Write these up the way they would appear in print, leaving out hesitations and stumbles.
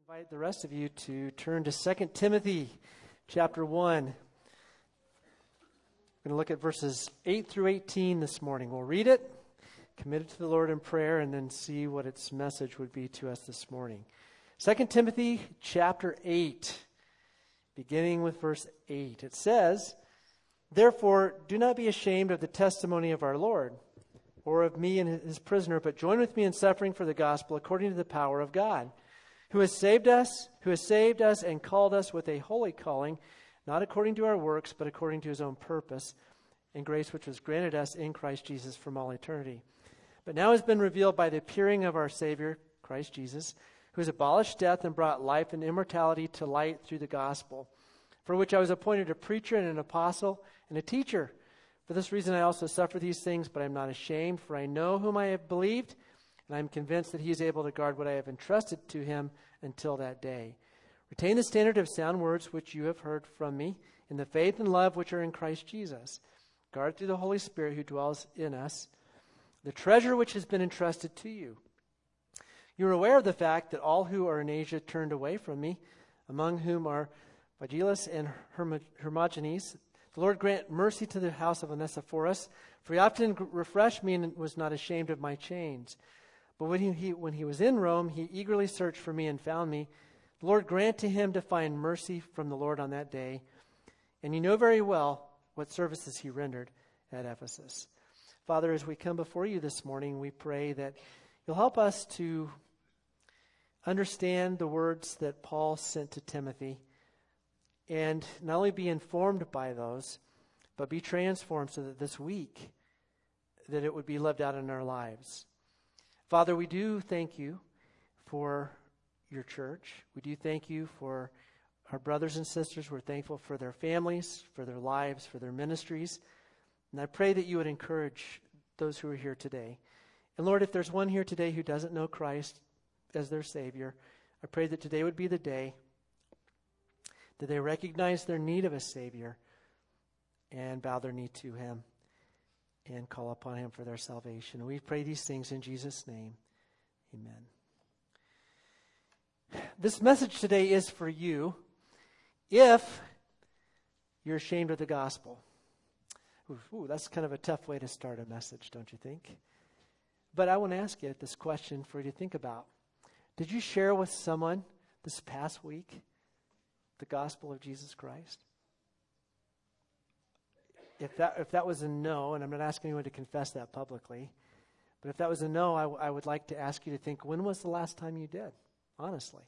Invite the rest of you to turn to 2 Timothy chapter 1. We're going to look at verses 8 through 18 this morning. We'll read it, commit it to the Lord in prayer, and then see what its message would be to us this morning. 2 Timothy chapter 8, beginning with verse 8. It says, "Therefore, do not be ashamed of the testimony of our Lord, or of me and his prisoner, but join with me in suffering for the gospel according to the power of God, who has saved us and called us with a holy calling, not according to our works, but according to his own purpose and grace which was granted us in Christ Jesus from all eternity. But now has been revealed by the appearing of our Savior, Christ Jesus, who has abolished death and brought life and immortality to light through the gospel, for which I was appointed a preacher and an apostle and a teacher. For this reason I also suffer these things, but I am not ashamed, for I know whom I have believed, and I am convinced that he is able to guard what I have entrusted to him until that day. Retain the standard of sound words which you have heard from me, in the faith and love which are in Christ Jesus. Guard through the Holy Spirit who dwells in us the treasure which has been entrusted to you. You are aware of the fact that all who are in Asia turned away from me, among whom are Phygelus and Hermogenes. The Lord grant mercy to the house of Onesiphorus, for he often refreshed me and was not ashamed of my chains. But when he was in Rome, he eagerly searched for me and found me. The Lord grant to him to find mercy from the Lord on that day. And you know very well what services he rendered at Ephesus." Father, as we come before you this morning, we pray that you'll help us to understand the words that Paul sent to Timothy, and not only be informed by those, but be transformed so that this week, that it would be lived out in our lives. Father, we do thank you for your church. We do thank you for our brothers and sisters. We're thankful for their families, for their lives, for their ministries. And I pray that you would encourage those who are here today. And Lord, if there's one here today who doesn't know Christ as their Savior, I pray that today would be the day that they recognize their need of a Savior and bow their knee to him and call upon him for their salvation. We pray these things in Jesus' name. Amen. This message today is for you if you're ashamed of the gospel. Ooh, that's kind of a tough way to start a message, don't you think? But I want to ask you this question for you to think about. Did you share with someone this past week the gospel of Jesus Christ? If that was a no, and I'm not asking anyone to confess that publicly, but if that was a no, I would like to ask you to think, when was the last time you did? Honestly.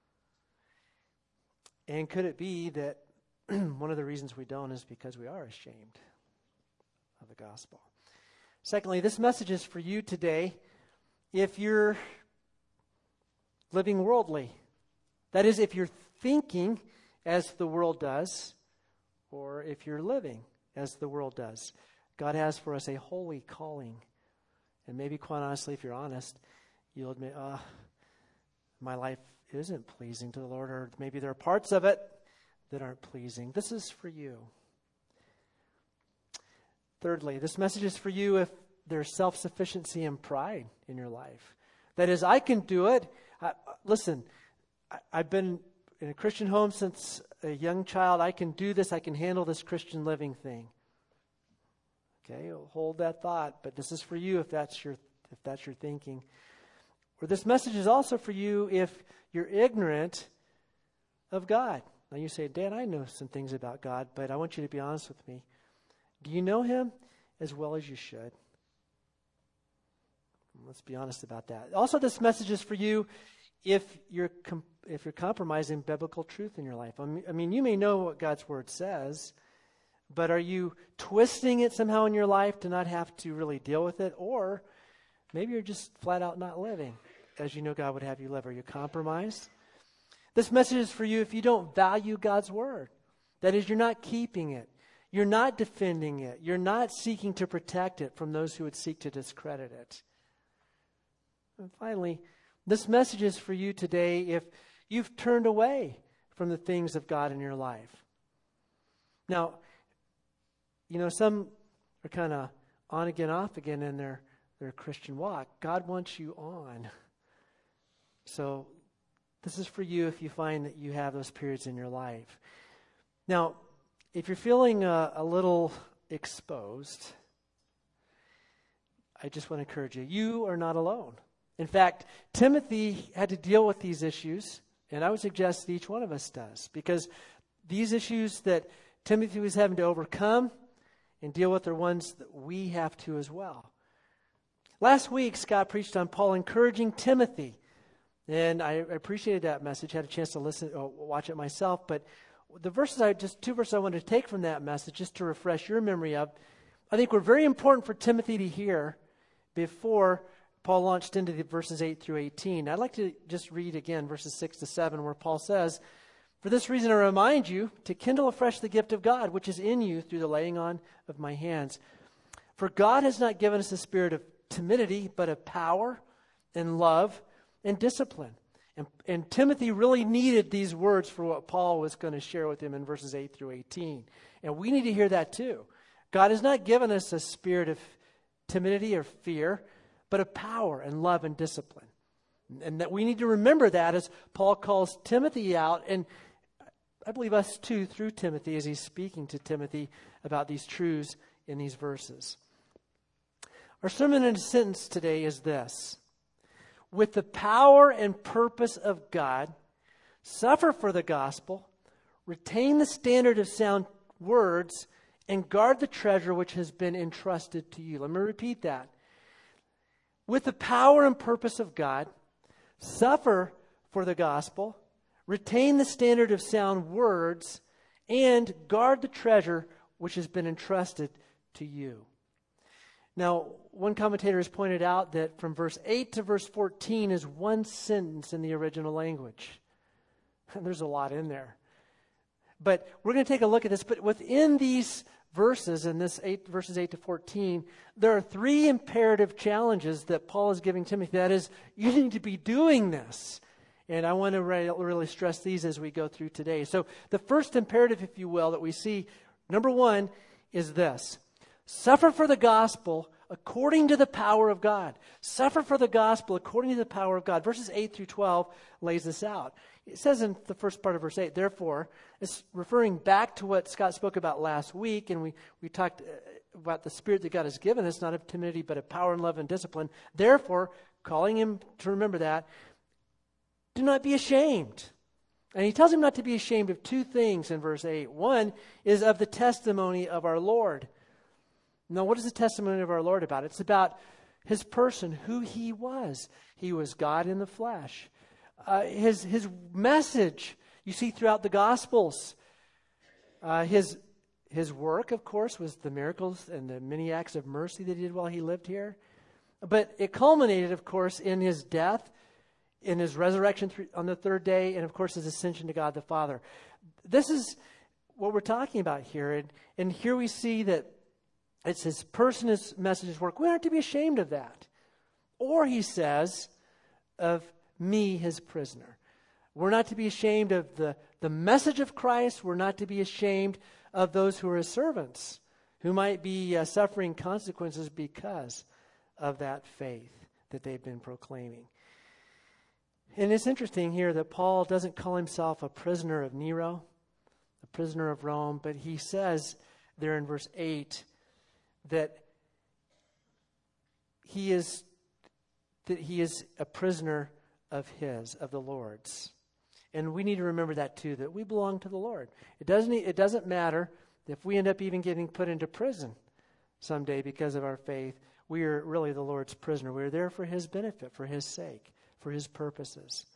And could it be that one of the reasons we don't is because we are ashamed of the gospel? Secondly, this message is for you today if you're living worldly. That is, if you're thinking as the world does, or if you're living as the world does. God has for us a holy calling. And maybe, quite honestly, if you're honest, you'll admit, my life isn't pleasing to the Lord, or maybe there are parts of it that aren't pleasing. This is for you. Thirdly, this message is for you if there's self-sufficiency and pride in your life. That is, I can do it. Listen, I've been in a Christian home since a young child. I can do this. I can handle this Christian living thing. Okay, well, hold that thought. But this is for you if that's your thinking. Or this message is also for you if you're ignorant of God. Now you say, Dan, I know some things about God, but I want you to be honest with me. Do you know him as well as you should? Let's be honest about that. Also, this message is for you if you're compromising biblical truth in your life. I mean, you may know what God's word says, but are you twisting it somehow in your life to not have to really deal with it? Or maybe you're just flat out not living as you know God would have you live. Are you compromised? This message is for you if you don't value God's word. That is, you're not keeping it. You're not defending it. You're not seeking to protect it from those who would seek to discredit it. And finally, this message is for you today if you've turned away from the things of God in your life. Now, some are kind of on again, off again in their Christian walk. God wants you on. So This is for you if you find that you have those periods in your life. Now, if you're feeling a little exposed, I just want to encourage you. You are not alone. In fact, Timothy had to deal with these issues, and I would suggest that each one of us does, because these issues that Timothy was having to overcome and deal with are ones that we have to as well. Last week, Scott preached on Paul encouraging Timothy, and I appreciated that message. Had a chance to watch it myself, but the two verses I wanted to take from that message, just to refresh your memory of, I think were very important for Timothy to hear before Paul launched into the verses 8 through 18. I'd like to just read again verses 6 to 7, where Paul says, "For this reason I remind you to kindle afresh the gift of God, which is in you through the laying on of my hands. For God has not given us a spirit of timidity, but of power and love and discipline." And Timothy really needed these words for what Paul was going to share with him in verses 8 through 18. And we need to hear that too. God has not given us a spirit of timidity or fear, but of power and love and discipline. And that we need to remember that as Paul calls Timothy out, and I believe us too, through Timothy, as he's speaking to Timothy about these truths in these verses. Our sermon in a sentence today is this: with the power and purpose of God, suffer for the gospel, retain the standard of sound words, and guard the treasure which has been entrusted to you. Let me repeat that. With the power and purpose of God, suffer for the gospel, retain the standard of sound words, and guard the treasure which has been entrusted to you. Now, one commentator has pointed out that from verse 8 to verse 14 is one sentence in the original language. And there's a lot in there. But we're going to take a look at this. But within these verses, in verses 8 to 14, there are three imperative challenges that Paul is giving Timothy. That is, you need to be doing this. And I want to really stress these as we go through today. So the first imperative, if you will, that we see, number one, is this: suffer for the gospel according to the power of God. Suffer for the gospel according to the power of God. Verses 8 through 12 lays this out. It says in the first part of verse 8, therefore, it's referring back to what Scott spoke about last week, and we talked about the spirit that God has given us, not of timidity, but of power and love and discipline. Therefore, calling him to remember that, do not be ashamed. And he tells him not to be ashamed of two things in verse 8. One is of the testimony of our Lord. Now, what is the testimony of our Lord about? It's about his person, who he was. He was God in the flesh. His message, you see throughout the Gospels. His work, of course, was the miracles and the many acts of mercy that he did while he lived here. But it culminated, of course, in his death, in his resurrection on the third day, and, of course, his ascension to God the Father. This is what we're talking about here. And here we see that it's his person, his message, his work. We aren't to be ashamed of that. Or, he says, of me, his prisoner. We're not to be ashamed of the message of Christ. We're not to be ashamed of those who are his servants, who might be suffering consequences because of that faith that they've been proclaiming. And it's interesting here that Paul doesn't call himself a prisoner of Nero, a prisoner of Rome, but he says there in verse 8 that he is a prisoner of the Lord's. And we need to remember that too, that we belong to the Lord. It doesn't matter if we end up even getting put into prison someday because of our faith. We are really the Lord's prisoner. We are there for his benefit, for his sake, for his purposes.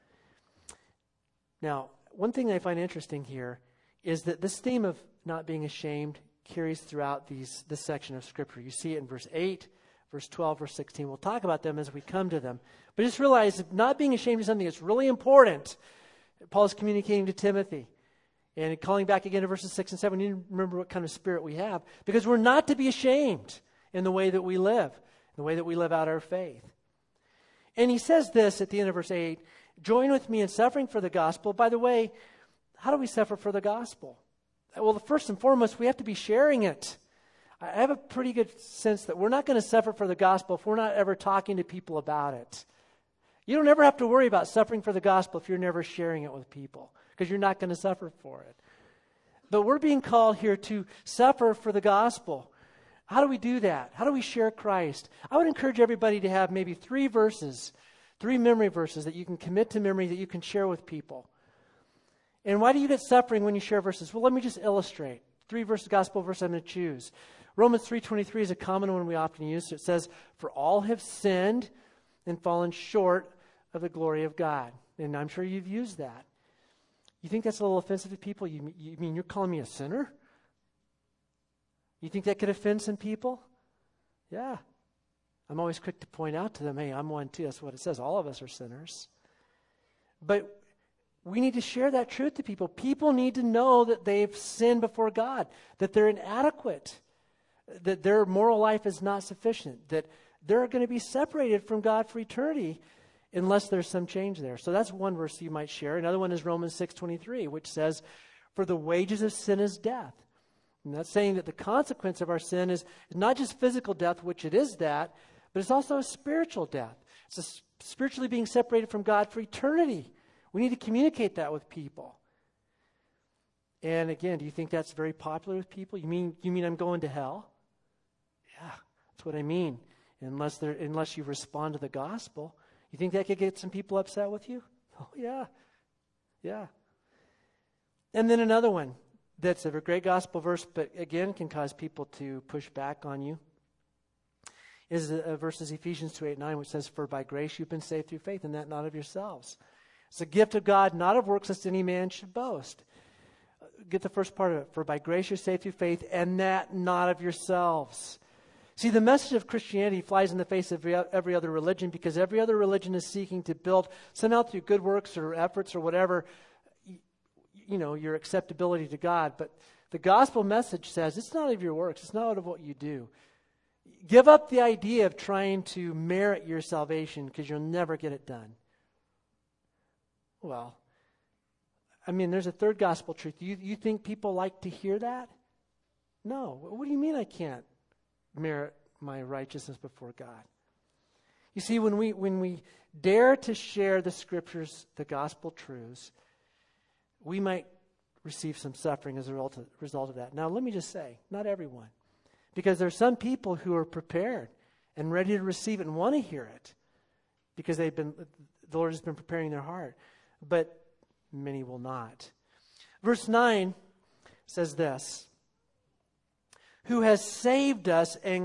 Now, one thing I find interesting here is that this theme of not being ashamed carries throughout this section of Scripture. You see it in verse 8, verse 12, verse 16. We'll talk about them as we come to them. But just realize that not being ashamed is something that's really important. Paul's communicating to Timothy. And calling back again to verses 6 and 7, we need to remember what kind of spirit we have. Because we're not to be ashamed in the way that we live, in the way that we live out our faith. And he says this at the end of verse 8, join with me in suffering for the gospel. By the way, how do we suffer for the gospel? Well, first and foremost, we have to be sharing it. I have a pretty good sense that we're not going to suffer for the gospel if we're not ever talking to people about it. You don't ever have to worry about suffering for the gospel if you're never sharing it with people, because you're not going to suffer for it. But we're being called here to suffer for the gospel. How do we do that? How do we share Christ? I would encourage everybody to have maybe 3 memory verses that you can commit to memory that you can share with people. And why do you get suffering when you share verses? Well, let me just illustrate. 3 gospel verses I'm going to choose. Romans 3:23 is a common one we often use. It says, "For all have sinned and fallen short of the glory of God." And I'm sure you've used that. You think that's a little offensive to people? You mean you're calling me a sinner? You think that could offend some people? Yeah. I'm always quick to point out to them, hey, I'm one too. That's what it says. All of us are sinners. But we need to share that truth to people. People need to know that they've sinned before God, that they're inadequate, that their moral life is not sufficient, that they're going to be separated from God for eternity unless there's some change there. So that's one verse you might share. Another one is Romans 6:23, which says, "For the wages of sin is death." And that's saying that the consequence of our sin is not just physical death, which it is that, but it's also a spiritual death. It's spiritually being separated from God for eternity. We need to communicate that with people. And again, do you think that's very popular with people? You mean I'm going to hell? Yeah, that's what I mean. Unless you respond to the gospel. You think that could get some people upset with you? Oh, yeah. Yeah. And then another one that's a great gospel verse, but again can cause people to push back on you, is verses Ephesians 2:8-9, which says, "For by grace you've been saved through faith, and that not of yourselves. It's a gift of God, not of works, lest any man should boast." Get the first part of it. For by grace you're saved through faith, and that not of yourselves. See, the message of Christianity flies in the face of every other religion, because every other religion is seeking to build, somehow through good works or efforts or whatever, your acceptability to God. But the gospel message says it's not of your works. It's not of what you do. Give up the idea of trying to merit your salvation, because you'll never get it done. Well, there's a third gospel truth. You think people like to hear that? No. What do you mean I can't merit my righteousness before God? You see, when we dare to share the scriptures, the gospel truths, we might receive some suffering as a result of that. Now, let me just say, not everyone. Because there are some people who are prepared and ready to receive it and want to hear it, because the Lord has been preparing their heart. But many will not. Verse 9 says this: who has saved us and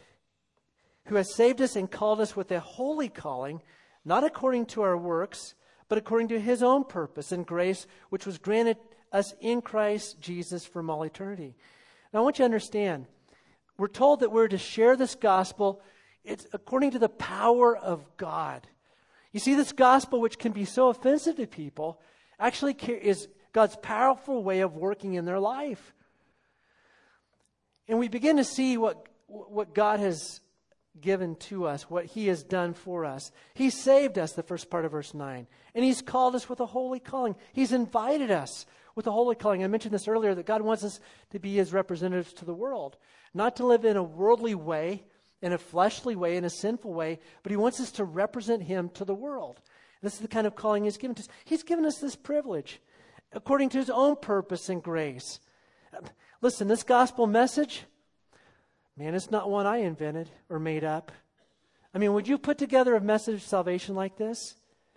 called us with a holy calling, not according to our works, but according to his own purpose and grace, which was granted us in Christ Jesus from all eternity. Now, I want you to understand, we're told that we're to share this gospel. It's according to the power of God. You see, this gospel, which can be so offensive to people, actually is God's powerful way of working in their life. And we begin to see what God has given to us, what he has done for us. He saved us, the first part of verse 9. And he's called us with a holy calling. He's invited us with a holy calling. I mentioned this earlier, that God wants us to be his representatives to the world. Not to live in a worldly way, in a fleshly way, in a sinful way, but he wants us to represent him to the world. This is the kind of calling he's given to us. He's given us this privilege according to his own purpose and grace. Listen, this gospel message, man, it's not one I invented or made up. Would you put together a message of salvation like this?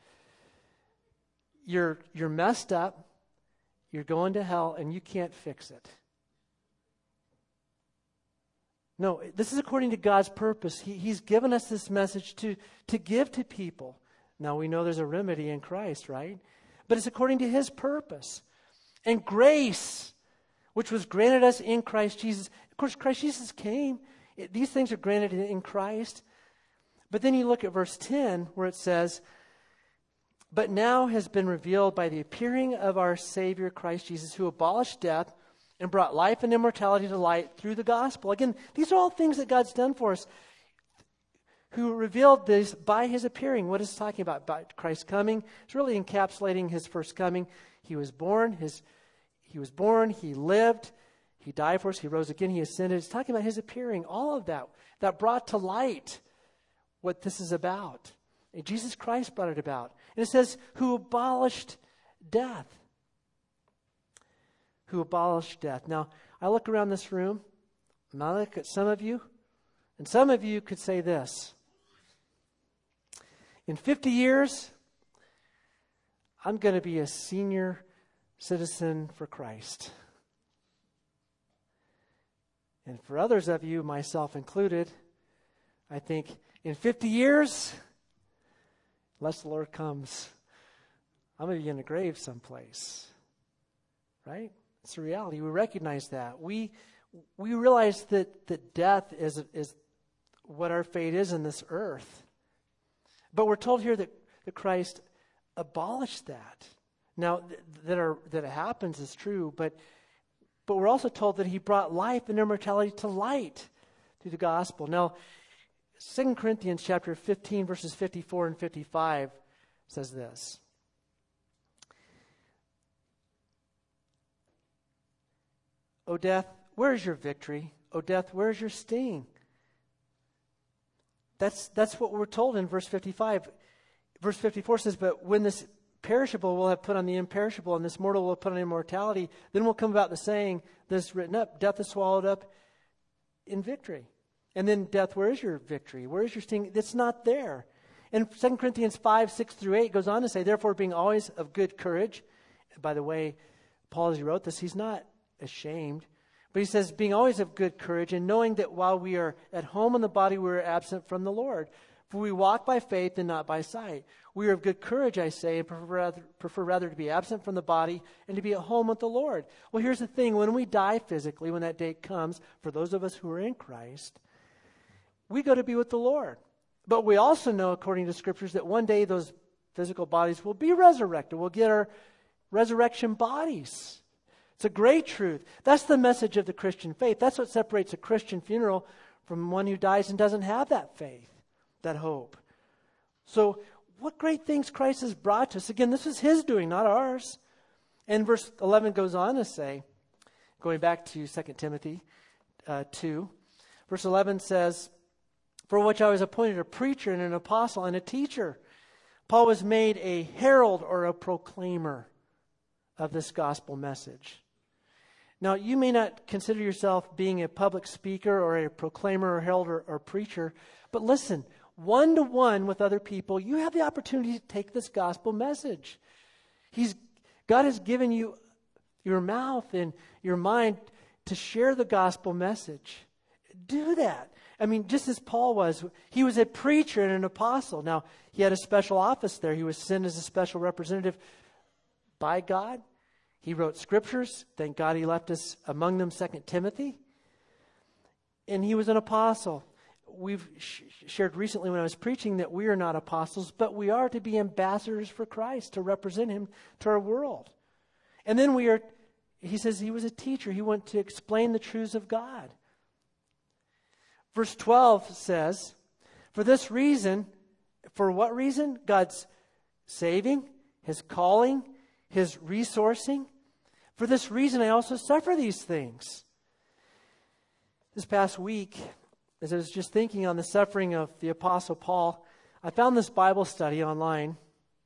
You're messed up, you're going to hell, and you can't fix it. No, this is according to God's purpose. He's given us this message to give to people. Now, we know there's a remedy in Christ, right? But it's according to his purpose. And grace, which was granted us in Christ Jesus. Of course, Christ Jesus came. These things are granted in Christ. But then you look at verse 10, where it says, "But now has been revealed by the appearing of our Savior Christ Jesus, who abolished death and brought life and immortality to light through the gospel." Again, these are all things that God's done for us, who revealed this by his appearing. What is it talking about? About Christ's coming. It's really encapsulating his first coming. He was born, he lived, he died for us, he rose again, he ascended. It's talking about his appearing, all of that brought to light what this is about. Jesus Christ brought it about. And it says, who abolished death. Who abolished death. Now, I look around this room, and I look at some of you, and some of you could say this. In 50 years, I'm going to be a senior citizen for Christ. And for others of you, myself included, I think in 50 years, unless the Lord comes, I'm going to be in a grave someplace. Right? It's a reality. We recognize that. We realize that death is what our fate is in this earth. But we're told here that Christ abolished that. Now, that it happens is true, but we're also told that he brought life and immortality to light through the gospel. Now, 2 Corinthians chapter 15, verses 54 and 55 says this. O death, where is your victory? O death, where is your sting? That's what we're told in verse 55. Verse 54 says, but when this perishable will have put on the imperishable, and this mortal will have put on immortality, then will come about the saying that's written up, death is swallowed up in victory. And then death, where is your victory? Where is your sting? It's not there. And 2 Corinthians 5, 6 through 8 goes on to say, therefore being always of good courage. By the way, Paul, as he wrote this, he's not ashamed. But he says, being always of good courage, and knowing that while we are at home in the body, we are absent from the Lord. For we walk by faith and not by sight. We are of good courage, I say, and prefer rather to be absent from the body and to be at home with the Lord. Well, here's the thing. When we die physically, when that day comes, for those of us who are in Christ, we go to be with the Lord. But we also know, according to Scriptures, that one day those physical bodies will be resurrected. We'll get our resurrection bodies. It's a great truth. That's the message of the Christian faith. That's what separates a Christian funeral from one who dies and doesn't have that faith, that hope. So what great things Christ has brought to us. Again, this is his doing, not ours. And verse 11 goes on to say, going back to 2 Timothy 2, verse 11 says, for which I was appointed a preacher and an apostle and a teacher. Paul was made a herald or a proclaimer of this gospel message. Now, you may not consider yourself being a public speaker or a proclaimer or herald or preacher, but listen, one-to-one with other people, you have the opportunity to take this gospel message. God has given you your mouth and your mind to share the gospel message. Do that. I mean, just as Paul was, he was a preacher and an apostle. Now, he had a special office there. He was sent as a special representative by God. He wrote scriptures. Thank God he left us among them 2 Timothy. And he was an apostle. We've shared recently when I was preaching that we are not apostles, but we are to be ambassadors for Christ, to represent him to our world. And then he says he was a teacher. He went to explain the truths of God. Verse 12 says, for this reason, for what reason? God's saving, his calling, his resourcing. For this reason, I also suffer these things. This past week, as I was just thinking on the suffering of the Apostle Paul, I found this Bible study online.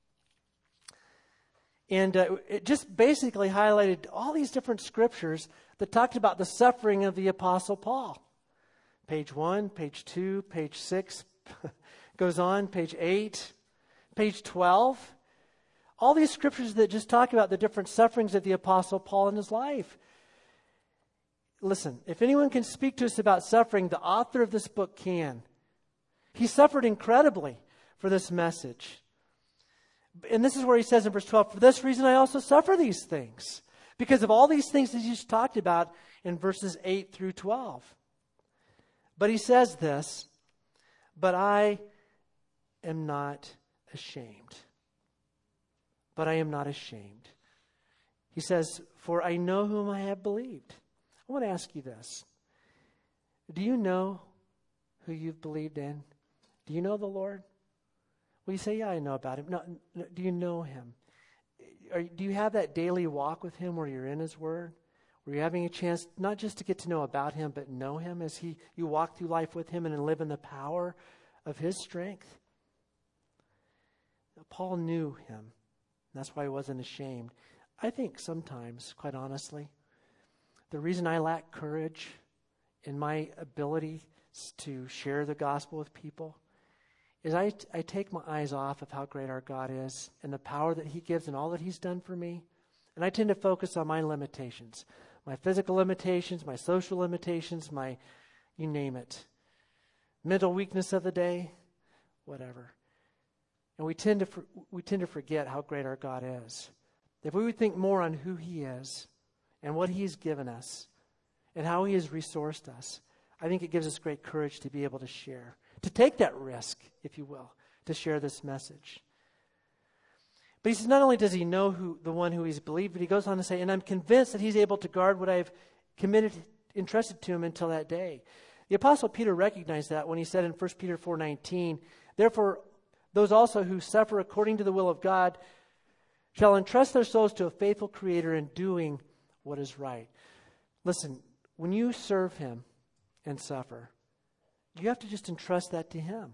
And it just basically highlighted all these different scriptures that talked about the suffering of the Apostle Paul. Page 1, page 2, page 6, goes on, page 8, page 12. All these scriptures that just talk about the different sufferings of the Apostle Paul in his life. Listen, if anyone can speak to us about suffering, the author of this book can. He suffered incredibly for this message. And this is where he says in verse 12, for this reason I also suffer these things. Because of all these things that he just talked about in verses 8 through 12. But he says this, but I am not ashamed. But I am not ashamed. He says, for I know whom I have believed. I want to ask you this. Do you know who you've believed in? Do you know the Lord? Well, you say, yeah, I know about him. No, do you know him? Do you have that daily walk with him where you're in his word? Where you're having a chance not just to get to know about him, but know him as you walk through life with him and live in the power of his strength? But Paul knew him. That's why he wasn't ashamed. I think sometimes, quite honestly, the reason I lack courage in my ability to share the gospel with people is I take my eyes off of how great our God is and the power that he gives and all that he's done for me. And I tend to focus on my limitations, my physical limitations, my social limitations, my, you name it, mental weakness of the day, whatever. And we tend to forget how great our God is. If we would think more on who he is and what he's given us and how he has resourced us, I think it gives us great courage to be able to share, to take that risk, if you will, to share this message. But he says not only does he know the one who he's believed, but he goes on to say, and I'm convinced that he's able to guard what I've entrusted to him until that day. The Apostle Peter recognized that when he said in 1 Peter 4:19, therefore those also who suffer according to the will of God shall entrust their souls to a faithful Creator in doing what is right. Listen, when you serve him and suffer, you have to just entrust that to him.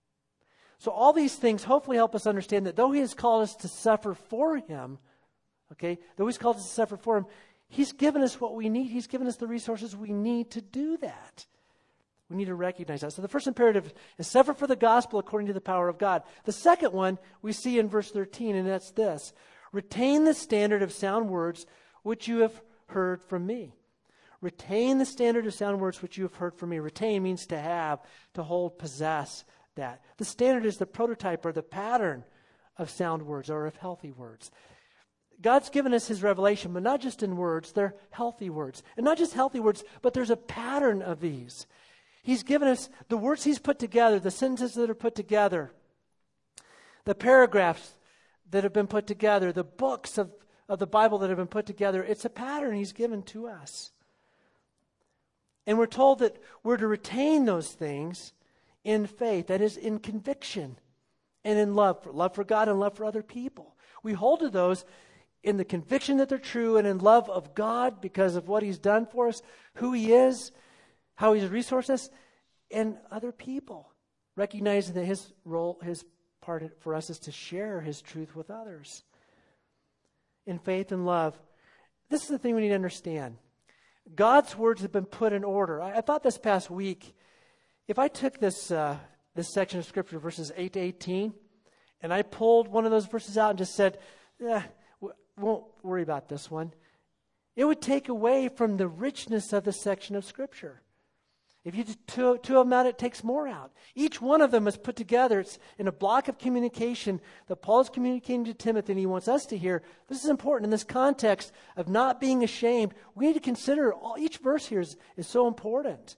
So all these things hopefully help us understand that though he has called us to suffer for him, okay, though he's called us to suffer for him, he's given us what we need. He's given us the resources we need to do that. We need to recognize that. So the first imperative is suffer for the gospel according to the power of God. The second one we see in verse 13, and that's this: retain the standard of sound words which you have heard from me. Retain the standard of sound words which you have heard from me. Retain means to have, to hold, possess that. The standard is the prototype or the pattern of sound words or of healthy words. God's given us his revelation, but not just in words, they're healthy words. And not just healthy words, but there's a pattern of these. He's given us the words he's put together, the sentences that are put together, the paragraphs that have been put together, the books of the Bible that have been put together. It's a pattern he's given to us. And we're told that we're to retain those things in faith, that is, in conviction and in love for God and love for other people. We hold to those in the conviction that they're true and in love of God because of what he's done for us, who he is, how he's resourced us, and other people, recognizing that his role, his part for us is to share his truth with others. In faith and love. This is the thing we need to understand. God's words have been put in order. I thought this past week, if I took this section of Scripture, verses 8 to 18, and I pulled one of those verses out and just said, won't worry about this one, it would take away from the richness of the section of Scripture. If you just two of them out, it takes more out. Each one of them is put together. It's in a block of communication that Paul is communicating to Timothy, and he wants us to hear. This is important in this context of not being ashamed. We need to consider each verse here is so important.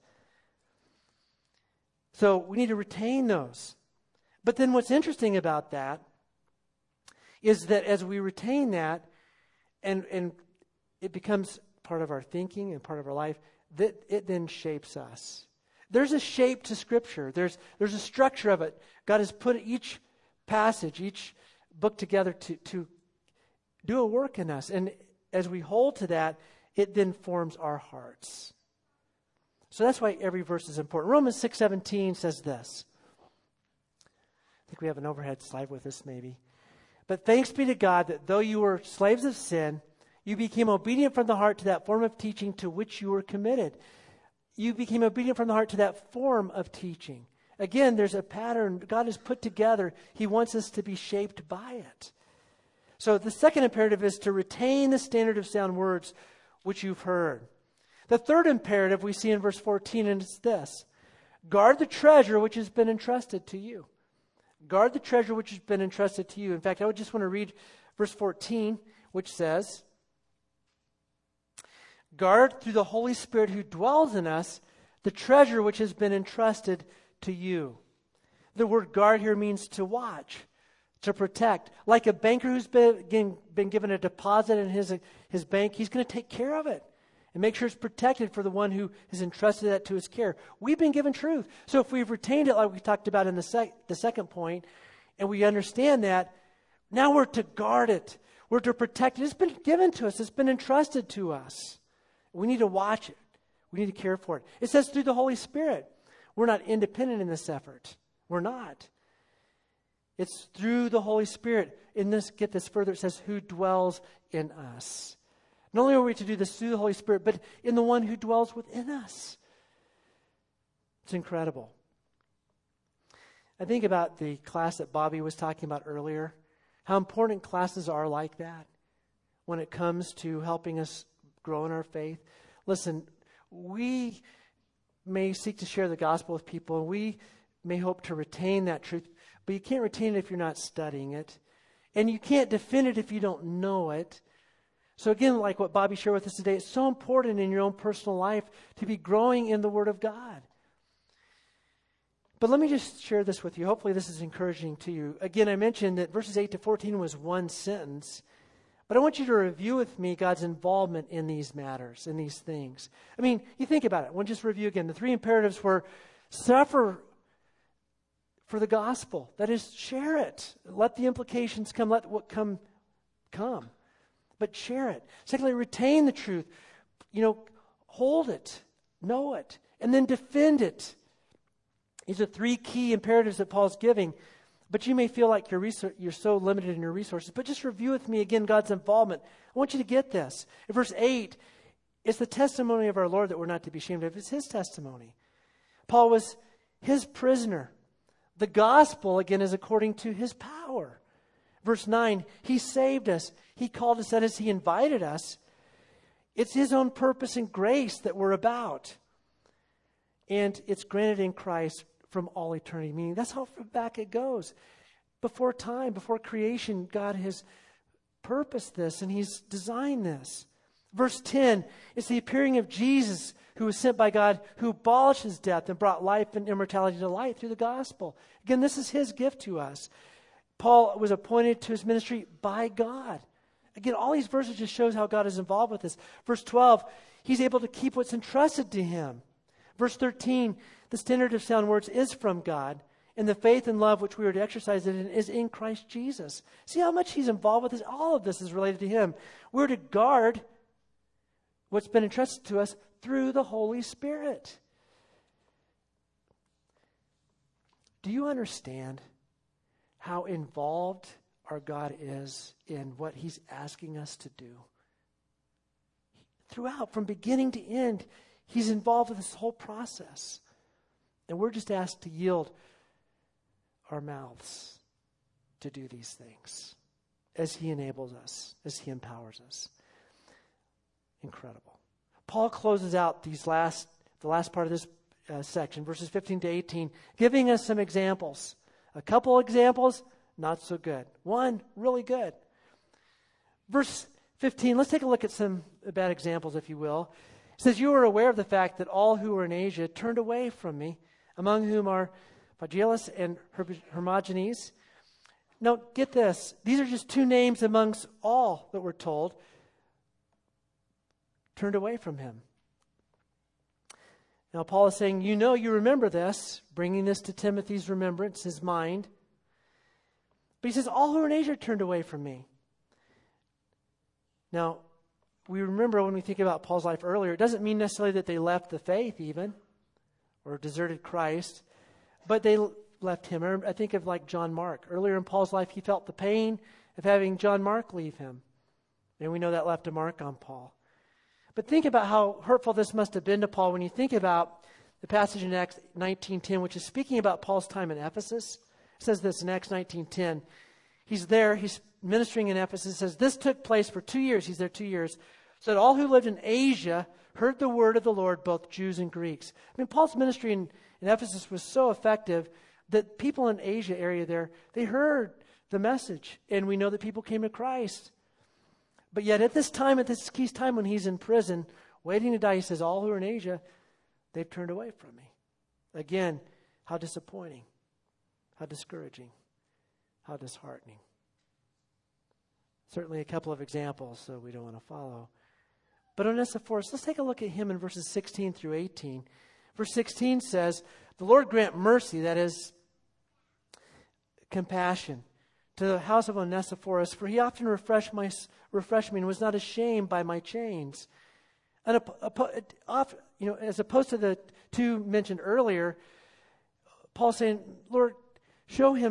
So we need to retain those. But then what's interesting about that is that as we retain that, and it becomes part of our thinking and part of our life, that it then shapes us. There's a shape to Scripture. There's a structure of it. God has put each passage, each book together to do a work in us. And as we hold to that, it then forms our hearts. So that's why every verse is important. Romans 6:17 says this. I think we have an overhead slide with us maybe. But thanks be to God that though you were slaves of sin, you became obedient from the heart to that form of teaching to which you were committed. You became obedient from the heart to that form of teaching. Again, there's a pattern God has put together. He wants us to be shaped by it. So the second imperative is to retain the standard of sound words which you've heard. The third imperative we see in verse 14, and it's this: guard the treasure which has been entrusted to you. Guard the treasure which has been entrusted to you. In fact, I would just want to read verse 14, which says, guard through the Holy Spirit who dwells in us the treasure which has been entrusted to you. The word guard here means to watch, to protect. Like a banker who's been given a deposit in his bank, he's going to take care of it and make sure it's protected for the one who has entrusted that to his care. We've been given truth. So if we've retained it like we talked about in the second point, and we understand that, now we're to guard it. We're to protect it. It's been given to us. It's been entrusted to us. We need to watch it. We need to care for it. It says through the Holy Spirit. We're not independent in this effort. We're not. It's through the Holy Spirit. In this, get this further, it says, who dwells in us. Not only are we to do this through the Holy Spirit, but in the one who dwells within us. It's incredible. I think about the class that Bobby was talking about earlier, how important classes are like that when it comes to helping us grow in our faith. Listen, we may seek to share the gospel with people, and we may hope to retain that truth, but you can't retain it if you're not studying it. And you can't defend it if you don't know it. So again, like what Bobby shared with us today, it's so important in your own personal life to be growing in the Word of God. But let me just share this with you. Hopefully this is encouraging to you. Again, I mentioned that verses 8 to 14 was one sentence. But I want you to review with me God's involvement in these matters, in these things. I mean, you think about it. We'll just review again. The three imperatives were suffer for the gospel. That is, share it. Let the implications come. Let what come. But share it. Secondly, retain the truth. Hold it. Know it. And then defend it. These are three key imperatives that Paul's giving. But you may feel like you're so limited in your resources. But just review with me again God's involvement. I want you to get this. In verse 8, it's the testimony of our Lord that we're not to be ashamed of. It's his testimony. Paul was his prisoner. The gospel, again, is according to his power. Verse 9, he saved us. He called us, that is, he invited us. It's his own purpose and grace that we're about. And it's granted in Christ from all eternity. Meaning that's how far back it goes. Before time, before creation, God has purposed this and he's designed this. Verse 10, it's the appearing of Jesus who was sent by God, who abolishes death and brought life and immortality to light through the gospel. Again, this is his gift to us. Paul was appointed to his ministry by God. Again, all these verses just shows how God is involved with this. Verse 12, he's able to keep what's entrusted to him. Verse 13, the standard of sound words is from God, and the faith and love which we are to exercise it in is in Christ Jesus. See how much he's involved with this? All of this is related to him. We're to guard what's been entrusted to us through the Holy Spirit. Do you understand how involved our God is in what he's asking us to do? Throughout, from beginning to end, he's involved with this whole process. And we're just asked to yield our mouths to do these things as he enables us, as he empowers us. Incredible. Paul closes out the last part of this section, verses 15 to 18, giving us some examples. A couple examples, not so good. One, really good. Verse 15, let's take a look at some bad examples, if you will. It says, you are aware of the fact that all who were in Asia turned away from me, among whom are Phygelus and Hermogenes. Now, get this. These are just two names amongst all that we're told turned away from him. Now, Paul is saying, you remember this, bringing this to Timothy's remembrance, his mind. But he says, all who are in Asia turned away from me. Now, we remember when we think about Paul's life earlier, it doesn't mean necessarily that they left the faith even, or deserted Christ, but they left him. I think of like John Mark. Earlier in Paul's life, he felt the pain of having John Mark leave him. And we know that left a mark on Paul. But think about how hurtful this must have been to Paul when you think about the passage in Acts 19:10, which is speaking about Paul's time in Ephesus. It says this in Acts 19:10. He's there, he's ministering in Ephesus. It says, this took place for 2 years. He's there 2 years. So that all who lived in Asia heard the word of the Lord, both Jews and Greeks. I mean, Paul's ministry in Ephesus was so effective that people in Asia area there, they heard the message. And we know that people came to Christ. But yet at this key time when he's in prison, waiting to die, he says, all who are in Asia, they've turned away from me. Again, how disappointing, how discouraging, how disheartening. Certainly a couple of examples, so we don't want to follow. But Onesiphorus, let's take a look at him in verses 16 through 18. Verse 16 says, the Lord grant mercy, that is, compassion, to the house of Onesiphorus, for he often refreshed me and was not ashamed by my chains. And as opposed to the two mentioned earlier, Paul's saying, Lord, show him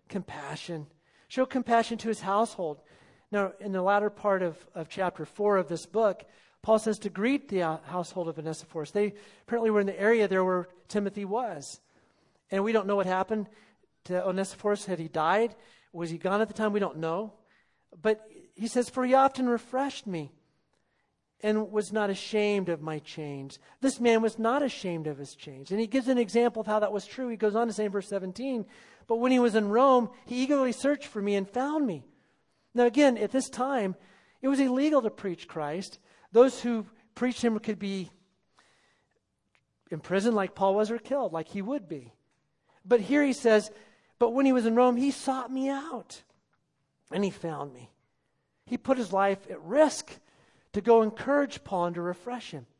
compassion. Show compassion to his household. Now, in the latter part of chapter 4 of this book, Paul says to greet the household of Onesiphorus. They apparently were in the area there where Timothy was. And we don't know what happened to Onesiphorus. Had he died? Was he gone at the time? We don't know. But he says, for he often refreshed me and was not ashamed of my chains. This man was not ashamed of his chains. And he gives an example of how that was true. He goes on to say in verse 17, but when he was in Rome, he eagerly searched for me and found me. Now again, at this time, it was illegal to preach Christ. Those who preached him could be imprisoned like Paul was or killed like he would be. But here he says, but when he was in Rome, he sought me out and he found me. He put his life at risk to go encourage Paul and to refresh him.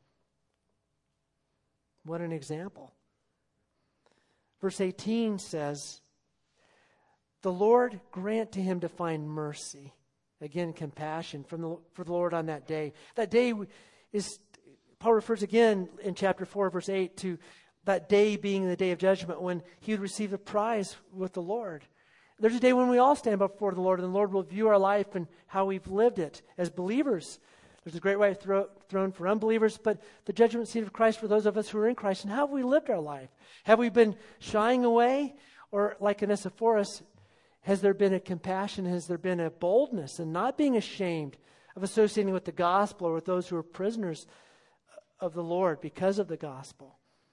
What an example. Verse 18 says, the Lord grant to him to find mercy. Again, compassion for the Lord on that day. That day is, Paul refers again in chapter 4, verse 8, to that day being the day of judgment when he would receive a prize with the Lord. There's a day when we all stand before the Lord, and the Lord will view our life and how we've lived it as believers. There's a great white throne for unbelievers, but the judgment seat of Christ for those of us who are in Christ. And how have we lived our life? Have we been shying away? Or like Onesiphorus, has there been a compassion? Has there been a boldness and not being ashamed of associating with the gospel or with those who are prisoners of the Lord because of the gospel?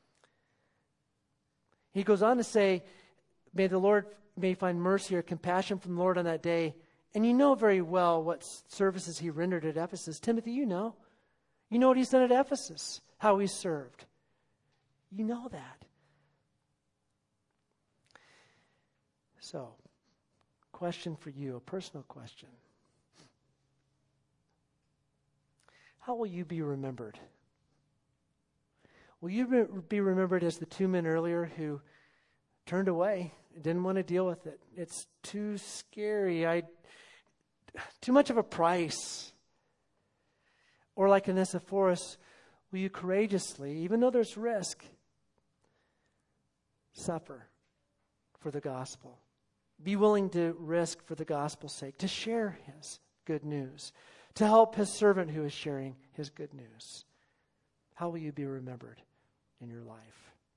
He goes on to say, may the Lord find mercy or compassion from the Lord on that day. And you know very well what services he rendered at Ephesus. Timothy, you know. You know what he's done at Ephesus, how he served. You know that. So, question for you, a personal question. How will you be remembered? Will you be remembered as the two men earlier who turned away, didn't want to deal with it? It's too scary. Too much of a price. Or like Onesiphorus, will you courageously, even though there's risk, suffer for the gospel? Be willing to risk for the gospel's sake, to share his good news, to help his servant who is sharing his good news. How will you be remembered in your life?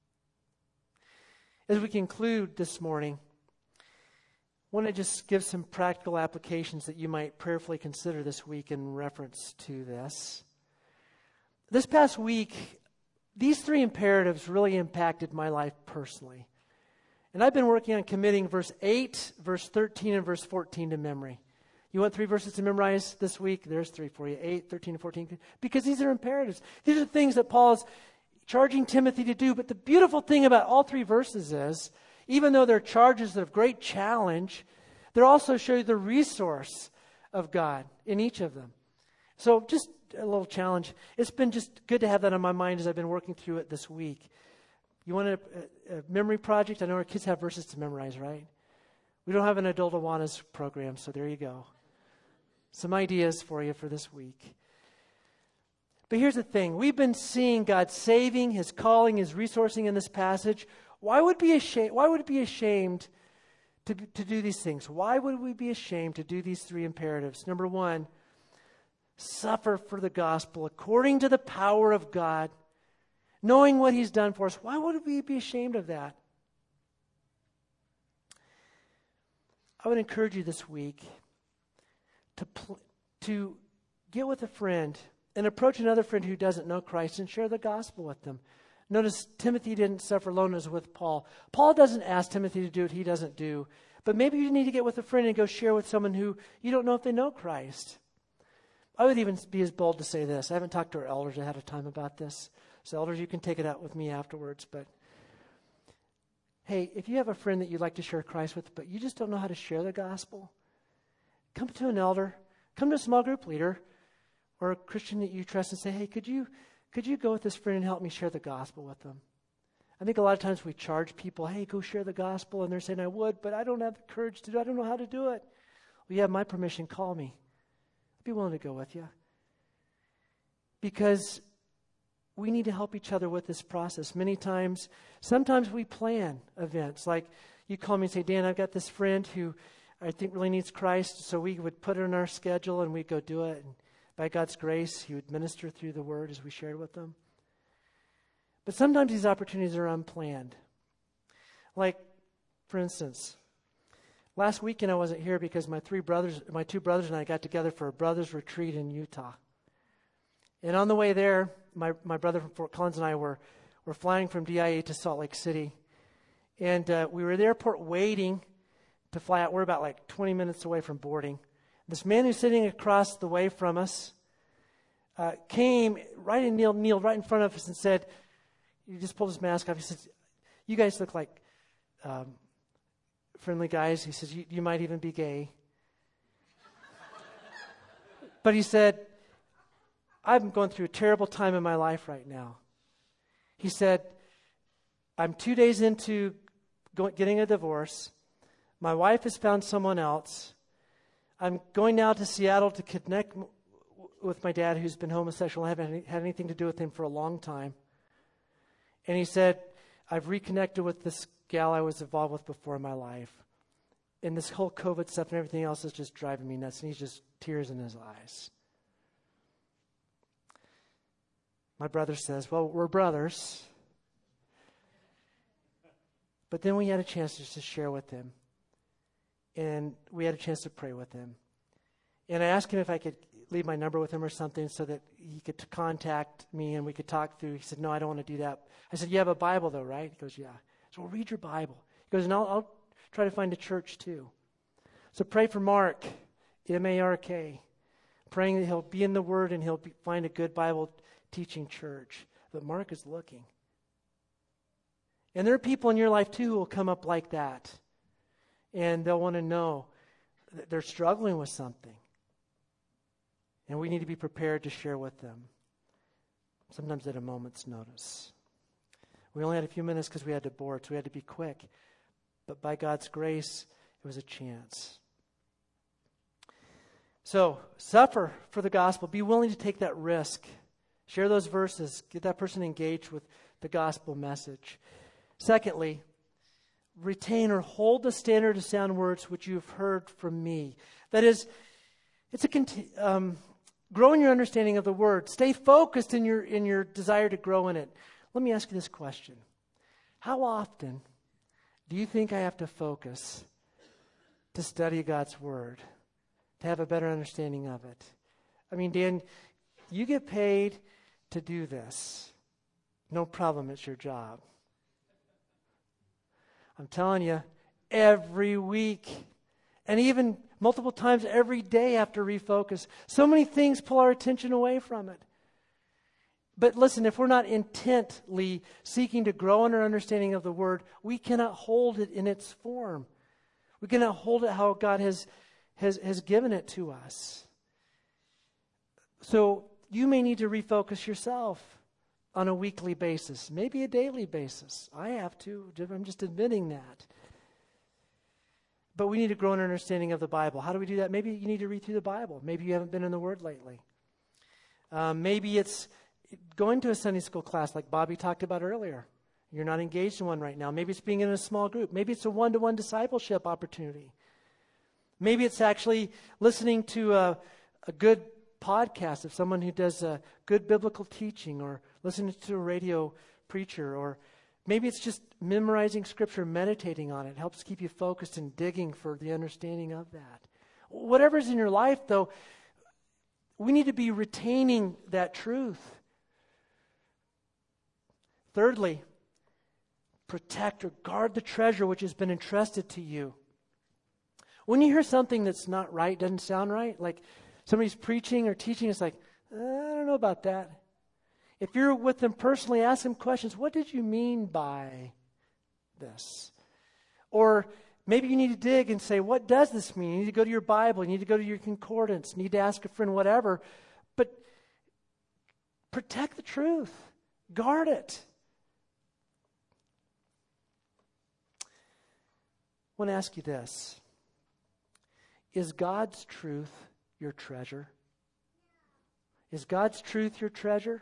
As we conclude this morning, I want to just give some practical applications that you might prayerfully consider this week in reference to this. This past week, these three imperatives really impacted my life personally. And I've been working on committing verse 8, verse 13, and verse 14 to memory. You want 3 verses to memorize this week? There's 3 for you, 8, 13, and 14. Because these are imperatives. These are things that Paul is charging Timothy to do. But the beautiful thing about all 3 verses is, even though they're charges of great challenge, they also show you the resource of God in each of them. So just a little challenge. It's been just good to have that on my mind as I've been working through it this week. You want a memory project? I know our kids have verses to memorize, right? We don't have an Adult Awanas program, so there you go. Some ideas for you for this week. But here's the thing. We've been seeing God saving, his calling, his resourcing in this passage. Why would it be ashamed to do these things? Why would we be ashamed to do these 3 imperatives? Number 1, suffer for the gospel according to the power of God, knowing what he's done for us. Why would we be ashamed of that? I would encourage you this week to get with a friend and approach another friend who doesn't know Christ and share the gospel with them. Notice Timothy didn't suffer alone as with Paul. Paul doesn't ask Timothy to do what he doesn't do. But maybe you need to get with a friend and go share with someone who you don't know if they know Christ. I would even be as bold to say this. I haven't talked to our elders ahead of time about this. So elders, you can take it out with me afterwards. But hey, if you have a friend that you'd like to share Christ with, but you just don't know how to share the gospel, come to an elder, come to a small group leader, or a Christian that you trust and say, hey, could you go with this friend and help me share the gospel with them? I think a lot of times we charge people, hey, go share the gospel, and they're saying, I would, but I don't have the courage to do it. I don't know how to do it. Well, you have my permission. Call me. I'd be willing to go with you. Because we need to help each other with this process. Sometimes we plan events like, you call me and say, Dan, I've got this friend who I think really needs Christ, so we would put it in our schedule and we'd go do it. And by God's grace, he would minister through the word as we shared with them. But sometimes these opportunities are unplanned. Like, for instance, last weekend I wasn't here because my two brothers and I got together for a brothers retreat in Utah. And on the way there, my brother from Fort Collins and I were flying from DIA to Salt Lake City. And we were at the airport waiting to fly out. We're about like 20 minutes away from boarding. This man who's sitting across the way from us came right and kneeled right in front of us and said, he just pulled his mask off. He says, you guys look like friendly guys. He says, you might even be gay. But he said, I'm going through a terrible time in my life right now. He said, I'm 2 days into getting a divorce. My wife has found someone else. I'm going now to Seattle to connect with my dad, who's been homosexual. I haven't had anything to do with him for a long time. And he said, I've reconnected with this gal I was involved with before in my life. And this whole COVID stuff and everything else is just driving me nuts. And he's just tears in his eyes. My brother says, well, we're brothers. But then we had a chance just to share with him. And we had a chance to pray with him. And I asked him if I could leave my number with him or something so that he could contact me and we could talk through. He said, no, I don't want to do that. I said, you have a Bible though, right? He goes, yeah. So well, read your Bible. He goes, and I'll try to find a church too. So pray for Mark, M-A-R-K, praying that he'll be in the Word and he'll find a good Bible teaching church. But Mark is looking. And there are people in your life too who will come up like that. And they'll want to know that they're struggling with something. And we need to be prepared to share with them. Sometimes at a moment's notice. We only had a few minutes because we had to board, so we had to be quick. But by God's grace, it was a chance. So, suffer for the gospel. Be willing to take that risk. Share those verses. Get that person engaged with the gospel message. Secondly, retain or hold the standard of sound words which you've heard from me. That is, it's grow in your understanding of the word. Stay focused in your desire to grow in it. Let me ask you this question. How often do you think I have to focus to study God's word, to have a better understanding of it? I mean, Dan, you get paid to do this. No problem, it's your job. I'm telling you, every week, and even multiple times every day after Refocus, so many things pull our attention away from it. But listen, if we're not intently seeking to grow in our understanding of the Word, we cannot hold it in its form. We cannot hold it how God has given it to us. So you may need to refocus yourself on a weekly basis, maybe a daily basis. I have to. I'm just admitting that. But we need to grow in our understanding of the Bible. How do we do that? Maybe you need to read through the Bible. Maybe you haven't been in the Word lately. Maybe it's going to a Sunday school class like Bobby talked about earlier. You're not engaged in one right now. Maybe it's being in a small group. Maybe it's a one-to-one discipleship opportunity. Maybe it's actually listening to a good podcast of someone who does a good biblical teaching, or listening to a radio preacher, or maybe it's just memorizing Scripture, meditating on it. It helps keep you focused and digging for the understanding of that. Whatever's in your life, though, we need to be retaining that truth. Thirdly, protect or guard the treasure which has been entrusted to you. When you hear something that's not right, doesn't sound right, like somebody's preaching or teaching, it's like, I don't know about that. If you're with them personally, ask them questions. What did you mean by this? Or maybe you need to dig and say, what does this mean? You need to go to your Bible. You need to go to your concordance. You need to ask a friend, whatever. But protect the truth. Guard it. I want to ask you this. Is God's truth your treasure? Is God's truth your treasure?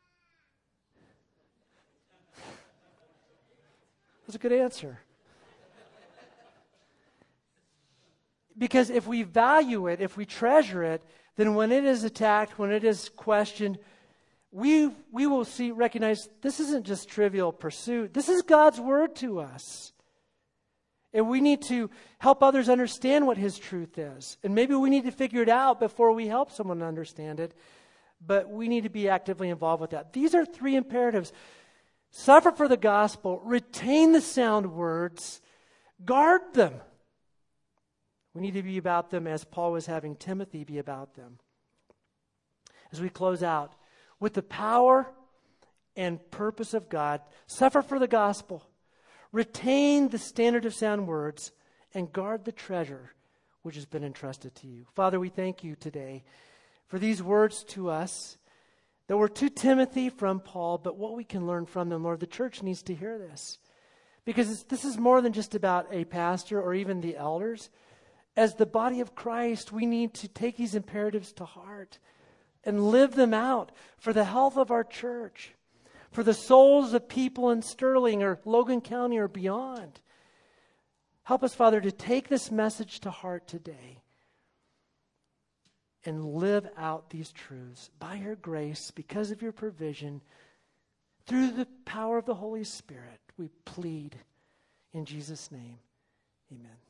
That's a good answer. Because if we value it, if we treasure it, then when it is attacked, when it is questioned, we will recognize this isn't just trivial pursuit. This is God's word to us. And we need to help others understand what His truth is. And maybe we need to figure it out before we help someone understand it. But we need to be actively involved with that. These are 3 imperatives. Suffer for the gospel, retain the sound words, guard them. We need to be about them as Paul was having Timothy be about them. As we close out, with the power and purpose of God, suffer for the gospel, retain the standard of sound words, and guard the treasure which has been entrusted to you. Father, we thank you today for these words to us that were to Timothy from Paul, but what we can learn from them. Lord, the church needs to hear this. Because this is more than just about a pastor or even the elders. As the body of Christ, we need to take these imperatives to heart and live them out for the health of our church, for the souls of people in Sterling or Logan County or beyond. Help us, Father, to take this message to heart today and live out these truths by your grace, because of your provision, through the power of the Holy Spirit. We plead in Jesus' name. Amen.